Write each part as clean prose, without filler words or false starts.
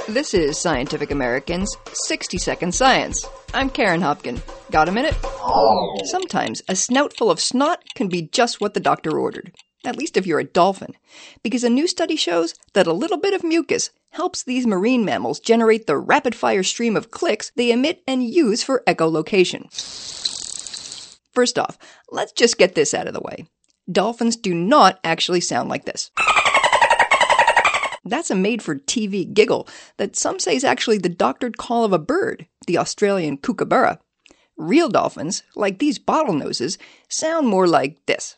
This is Scientific American's 60-Second Science. I'm Karen Hopkin. Got a minute? Sometimes a snout full of snot can be just what the doctor ordered. At least if you're a dolphin. Because a new study shows that a little bit of mucus helps these marine mammals generate the rapid-fire stream of clicks they emit and use for echolocation. First off, let's just get this out of the way. Dolphins do not actually sound like this. That's a made-for-TV giggle that some say is actually the doctored call of a bird, the Australian kookaburra. Real dolphins, like these bottlenoses, sound more like this.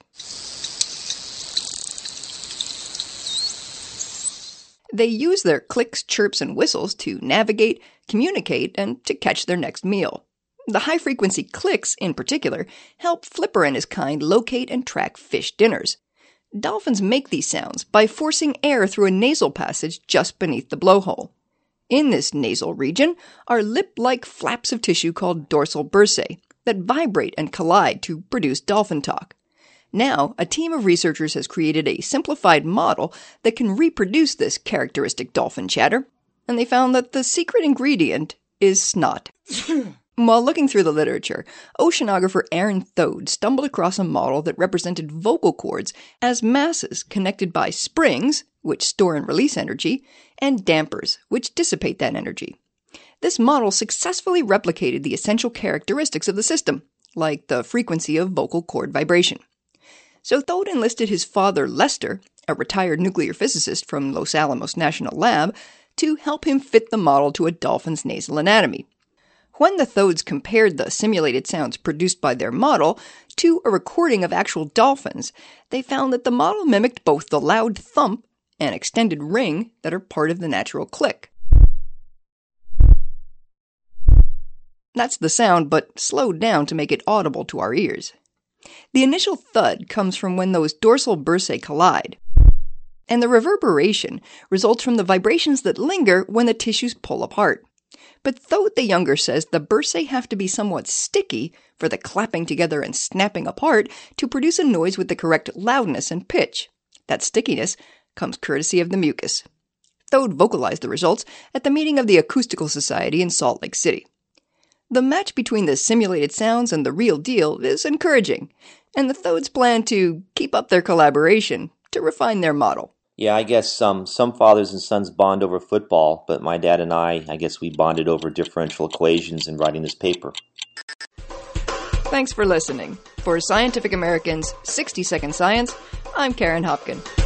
They use their clicks, chirps, and whistles to navigate, communicate, and to catch their next meal. The high-frequency clicks, in particular, help Flipper and his kind locate and track fish dinners. Dolphins make these sounds by forcing air through a nasal passage just beneath the blowhole. In this nasal region are lip-like flaps of tissue called dorsal bursae that vibrate and collide to produce dolphin talk. Now, a team of researchers has created a simplified model that can reproduce this characteristic dolphin chatter, and they found that the secret ingredient is snot. While looking through the literature, oceanographer Aaron Thode stumbled across a model that represented vocal cords as masses connected by springs, which store and release energy, and dampers, which dissipate that energy. This model successfully replicated the essential characteristics of the system, like the frequency of vocal cord vibration. So Thode enlisted his father Lester, a retired nuclear physicist from Los Alamos National Lab, to help him fit the model to a dolphin's nasal anatomy. When the Thodes compared the simulated sounds produced by their model to a recording of actual dolphins, they found that the model mimicked both the loud thump and extended ring that are part of the natural click. That's the sound, but slowed down to make it audible to our ears. The initial thud comes from when those dorsal bursae collide, and the reverberation results from the vibrations that linger when the tissues pull apart. But Thode the Younger says the bursae have to be somewhat sticky for the clapping together and snapping apart to produce a noise with the correct loudness and pitch. That stickiness comes courtesy of the mucus. Thode vocalized the results at the meeting of the Acoustical Society in Salt Lake City. The match between the simulated sounds and the real deal is encouraging, and the Thodes plan to keep up their collaboration to refine their model. Yeah, I guess some fathers and sons bond over football, but my dad and I guess we bonded over differential equations in writing this paper. Thanks for listening. For Scientific American's 60-Second Science, I'm Karen Hopkin.